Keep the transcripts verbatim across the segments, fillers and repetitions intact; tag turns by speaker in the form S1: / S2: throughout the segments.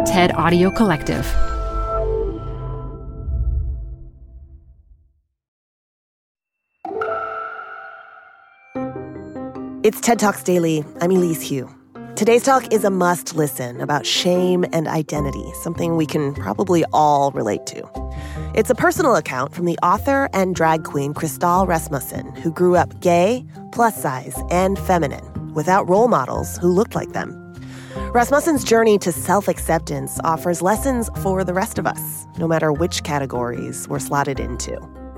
S1: TED Audio Collective.
S2: It's TED Talks Daily. I'm Elise Hu. Today's talk is a must-listen about shame and identity, something we can probably all relate to. It's a personal account from the author and drag queen Kristall Rasmussen, who grew up gay, plus-size, and feminine, without role models who looked like them. Rasmussen's journey to self-acceptance offers lessons for the rest of us, no matter which categories we're slotted into.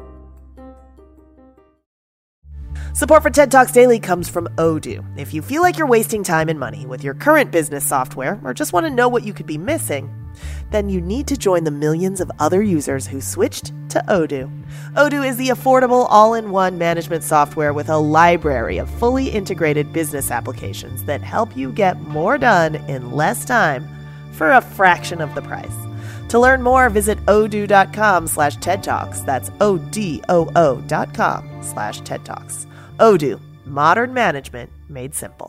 S2: Support for TED Talks Daily comes from Odoo. If you feel like you're wasting time and money with your current business software or just want to know what you could be missing, then you need to join the millions of other users who switched to Odoo. Odoo is the affordable all-in-one management software with a library of fully integrated business applications that help you get more done in less time for a fraction of the price. To learn more, visit odoo.com slash TED Talks. That's O-D-O-O dot com slash TED Talks. Odoo, modern management made simple.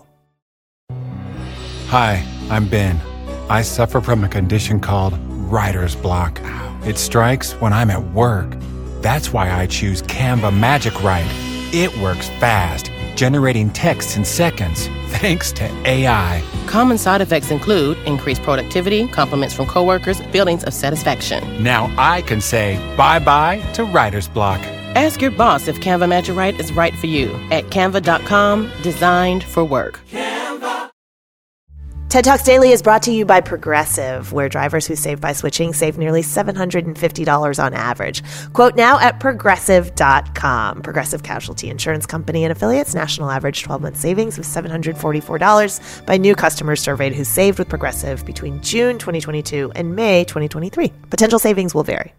S3: Hi, I'm Ben. I suffer from a condition called writer's block. It strikes when I'm at work. That's why I choose Canva Magic Write. It works fast, generating text in seconds, thanks to A I.
S4: Common side effects include increased productivity, compliments from coworkers, feelings of satisfaction.
S3: Now I can say bye-bye to writer's block.
S4: Ask your boss if Canva Magic Write is right for you at canva dot com, designed for work.
S2: Canva. TED Talks Daily is brought to you by Progressive, where drivers who save by switching save nearly seven hundred fifty dollars on average. Quote now at progressive dot com. Progressive Casualty Insurance Company and affiliates. National average twelve-month savings of seven hundred forty-four dollars by new customers surveyed who saved with Progressive between June twenty twenty-two and May twenty twenty-three. Potential savings will vary.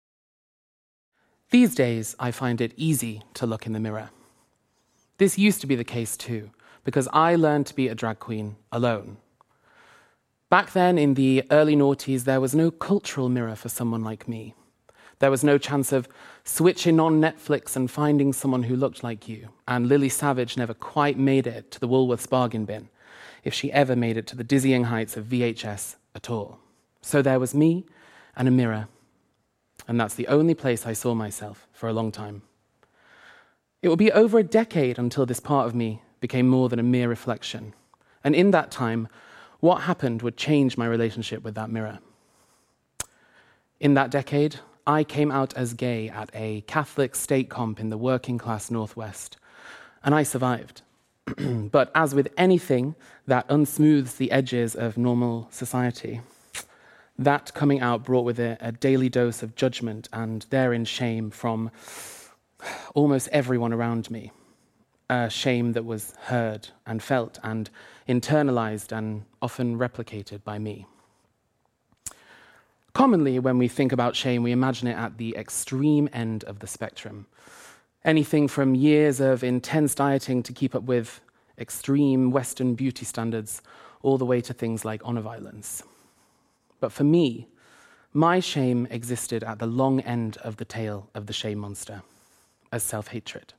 S5: These days, I find it easy to look in the mirror. This used to be the case too, because I learned to be a drag queen alone. Back then, in the early noughties, there was no cultural mirror for someone like me. There was no chance of switching on Netflix and finding someone who looked like you, and Lily Savage never quite made it to the Woolworths bargain bin, if she ever made it to the dizzying heights of V H S at all. So there was me and a mirror. And that's the only place I saw myself for a long time. It would be over a decade until this part of me became more than a mere reflection. And in that time, what happened would change my relationship with that mirror. In that decade, I came out as gay at a Catholic state comp in the working class Northwest, and I survived. But as with anything that unsmooths the edges of normal society, that coming out brought with it a daily dose of judgment and therein shame from almost everyone around me. A shame that was heard and felt and internalized and often replicated by me. Commonly, when we think about shame, we imagine it at the extreme end of the spectrum. Anything from years of intense dieting to keep up with extreme Western beauty standards, all the way to things like honor violence. But for me, my shame existed at the long end of the tail of the shame monster, as self-hatred.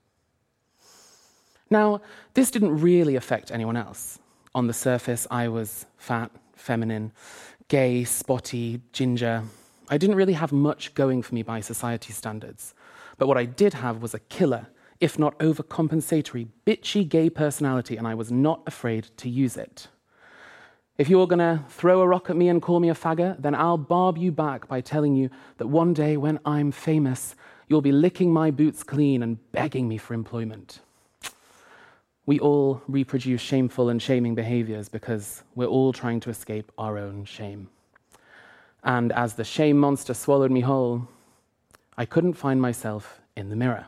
S5: Now, this didn't really affect anyone else. On the surface, I was fat, feminine, gay, spotty, ginger. I didn't really have much going for me by society standards. But what I did have was a killer, if not overcompensatory, bitchy gay personality, and I was not afraid to use it. If you're going to throw a rock at me and call me a faggot, then I'll barb you back by telling you that one day when I'm famous, you'll be licking my boots clean and begging me for employment. We all reproduce shameful and shaming behaviors because we're all trying to escape our own shame. And as the shame monster swallowed me whole, I couldn't find myself in the mirror.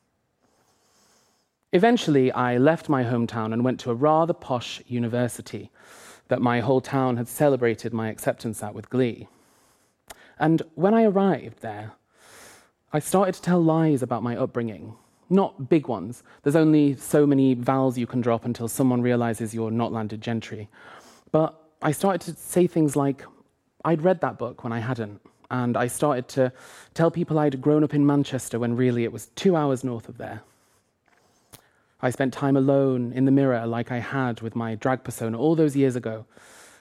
S5: Eventually, I left my hometown and went to a rather posh university that my whole town had celebrated my acceptance at with glee. And when I arrived there, I started to tell lies about my upbringing. Not big ones. There's only so many vowels you can drop until someone realizes you're not landed gentry. But I started to say things like, I'd read that book when I hadn't, and I started to tell people I'd grown up in Manchester when really it was two hours north of there. I spent time alone in the mirror like I had with my drag persona all those years ago,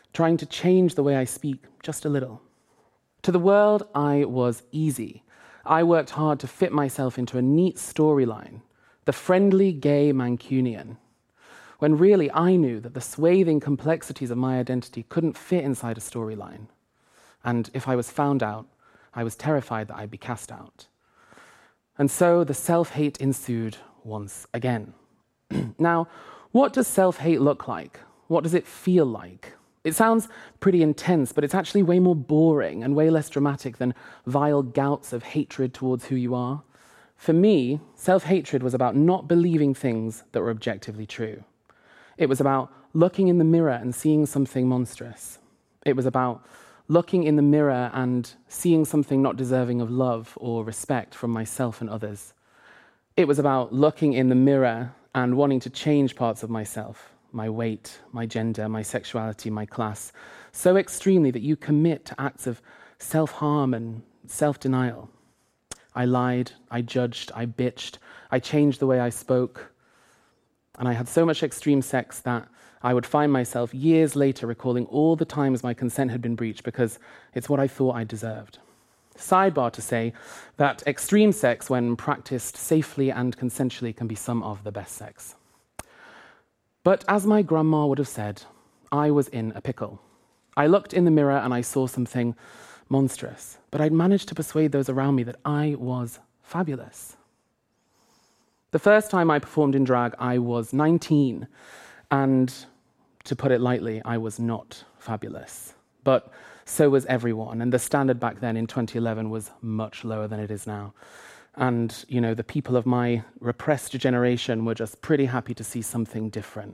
S5: trying to change the way I speak just a little. To the world, I was easy. I worked hard to fit myself into a neat storyline, the friendly gay Mancunian, when really I knew that the swathing complexities of my identity couldn't fit inside a storyline. And if I was found out, I was terrified that I'd be cast out. And so the self-hate ensued once again. Now, what does self-hate look like? What does it feel like? It sounds pretty intense, but it's actually way more boring and way less dramatic than vile gouts of hatred towards who you are. For me, self-hatred was about not believing things that were objectively true. It was about looking in the mirror and seeing something monstrous. It was about looking in the mirror and seeing something not deserving of love or respect from myself and others. It was about looking in the mirror and wanting to change parts of myself, my weight, my gender, my sexuality, my class, so extremely that you commit to acts of self-harm and self-denial. I lied, I judged, I bitched, I changed the way I spoke, and I had so much extreme sex that I would find myself years later recalling all the times my consent had been breached because it's what I thought I deserved. Sidebar to say that extreme sex, when practiced safely and consensually, can be some of the best sex. But as my grandma would have said, I was in a pickle. I looked in the mirror and I saw something monstrous, but I'd managed to persuade those around me that I was fabulous. The first time I performed in drag, I was nineteen, and to put it lightly, I was not fabulous. But so was everyone, and the standard back then in twenty eleven was much lower than it is now. And, you know, the people of my repressed generation were just pretty happy to see something different.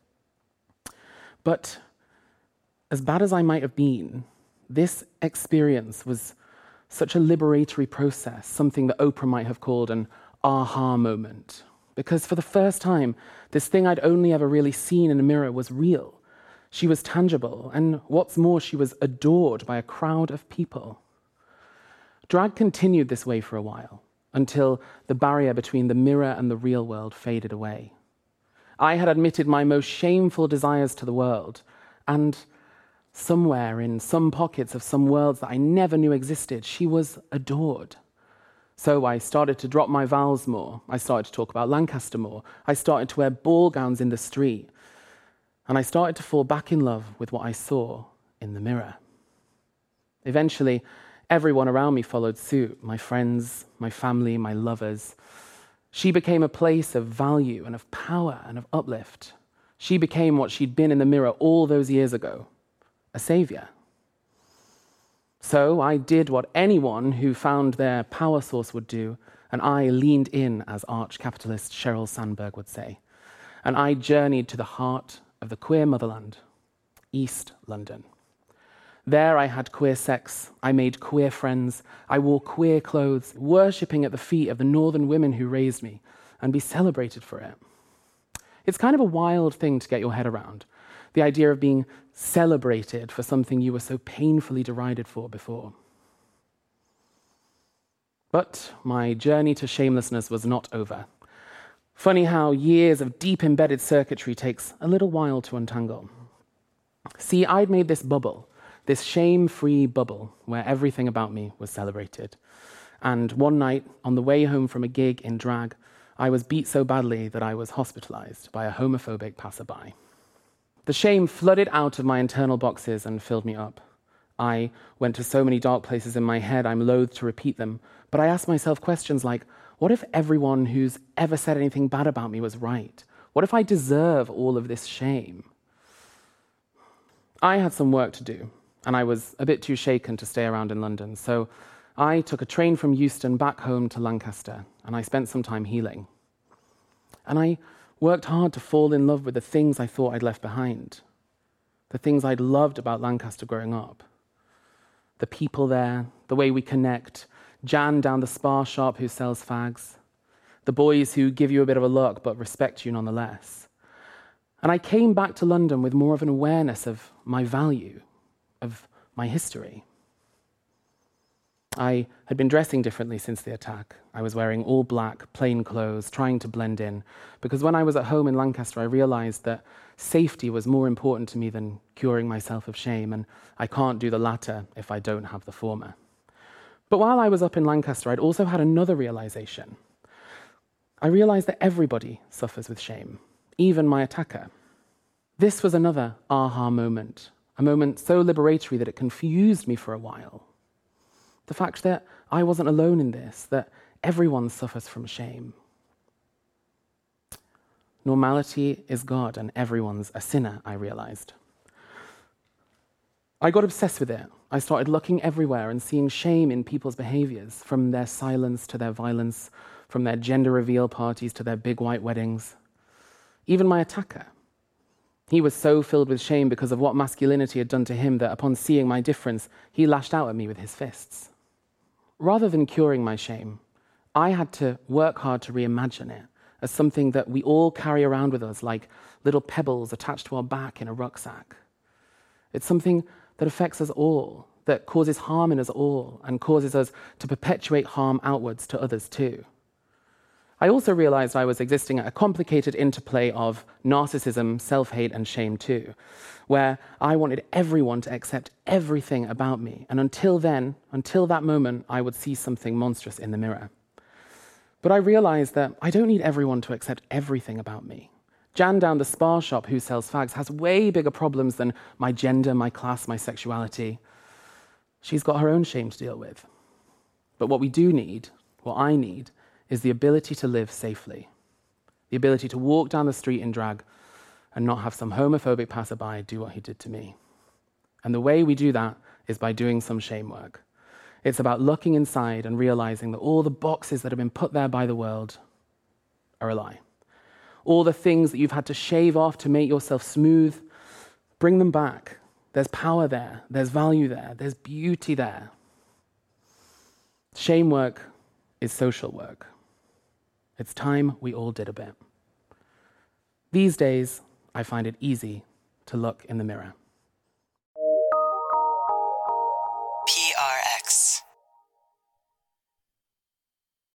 S5: But as bad as I might have been, this experience was such a liberatory process, something that Oprah might have called an aha moment. Because for the first time, this thing I'd only ever really seen in a mirror was real. She was tangible, and what's more, she was adored by a crowd of people. Drag continued this way for a while, until the barrier between the mirror and the real world faded away. I had admitted my most shameful desires to the world, and somewhere in some pockets of some worlds that I never knew existed, she was adored. So I started to drop my vowels more. I started to talk about Lancaster more. I started to wear ball gowns in the street. And I started to fall back in love with what I saw in the mirror. Eventually, everyone around me followed suit, my friends, my family, my lovers. She became a place of value and of power and of uplift. She became what she'd been in the mirror all those years ago, a savior. So I did what anyone who found their power source would do, and I leaned in, as arch-capitalist Sheryl Sandberg would say. And I journeyed to the heart of the queer motherland, East London. There I had queer sex, I made queer friends, I wore queer clothes, worshipping at the feet of the northern women who raised me, and be celebrated for it. It's kind of a wild thing to get your head around, the idea of being celebrated for something you were so painfully derided for before. But my journey to shamelessness was not over. Funny how years of deep embedded circuitry takes a little while to untangle. See, I'd made this bubble, this shame-free bubble where everything about me was celebrated. And one night, on the way home from a gig in drag, I was beat so badly that I was hospitalized by a homophobic passerby. The shame flooded out of my internal boxes and filled me up. I went to so many dark places in my head, I'm loath to repeat them, but I asked myself questions like, what if everyone who's ever said anything bad about me was right? What if I deserve all of this shame? I had some work to do, and I was a bit too shaken to stay around in London, so I took a train from Euston back home to Lancaster, and I spent some time healing. And I worked hard to fall in love with the things I thought I'd left behind, the things I'd loved about Lancaster growing up. The people there, the way we connect, Jan down the spar shop who sells fags, the boys who give you a bit of a look but respect you nonetheless. And I came back to London with more of an awareness of my value, of my history. I had been dressing differently since the attack. I was wearing all black, plain clothes, trying to blend in, because when I was at home in Lancaster, I realized that safety was more important to me than curing myself of shame, and I can't do the latter if I don't have the former. But while I was up in Lancaster, I'd also had another realization. I realized that everybody suffers with shame, even my attacker. This was another aha moment, a moment so liberatory that it confused me for a while. The fact that I wasn't alone in this, that everyone suffers from shame. Normality is God and everyone's a sinner, I realized. I got obsessed with it. I started looking everywhere and seeing shame in people's behaviors, from their silence to their violence, from their gender reveal parties to their big white weddings. Even my attacker. He was so filled with shame because of what masculinity had done to him that upon seeing my difference, he lashed out at me with his fists. Rather than curing my shame, I had to work hard to reimagine it as something that we all carry around with us like little pebbles attached to our back in a rucksack. It's something that affects us all, that causes harm in us all, and causes us to perpetuate harm outwards to others too. I also realized I was existing at a complicated interplay of narcissism, self-hate, and shame too, where I wanted everyone to accept everything about me, and until then, until that moment, I would see something monstrous in the mirror. But I realized that I don't need everyone to accept everything about me. Jan down the spa shop who sells fags has way bigger problems than my gender, my class, my sexuality. She's got her own shame to deal with. But what we do need, what I need, is the ability to live safely. The ability to walk down the street in drag and not have some homophobic passerby do what he did to me. And the way we do that is by doing some shame work. It's about looking inside and realizing that all the boxes that have been put there by the world are a lie. All the things that you've had to shave off to make yourself smooth, bring them back. There's power there. There's value there. There's beauty there. Shame work is social work. It's time we all did a bit. These days, I find it easy to look in the mirror.
S1: P R X.